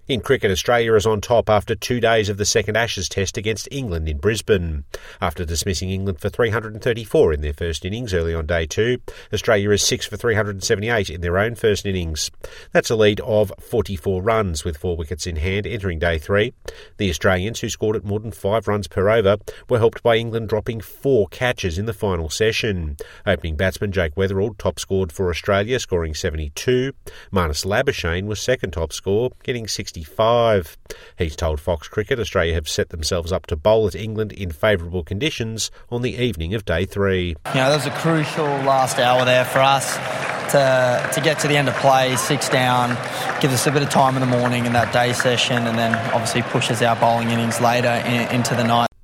In cricket, Australia is on top after 2 days of the second Ashes test against England in Brisbane. After dismissing England for 334 in their first innings early on day 2, Australia is 6 for 378 in their own first innings. That's a lead of 44 runs with 4 wickets in hand entering day 3. The Australians, who scored at more than 5 runs per over, were helped by England dropping 4 catches in the final session. Opening batsman Jake Weatherald top scored for Australia, scoring 72. Marnus Labuschagne was second top score, getting 65. He's told Fox Cricket Australia have set themselves up to bowl at England in favourable conditions on the evening of day 3. That was a crucial last hour there for us to get to the end of play, 6 down, gives us a bit of time in the morning in that day session, and then obviously pushes our bowling innings later into the night.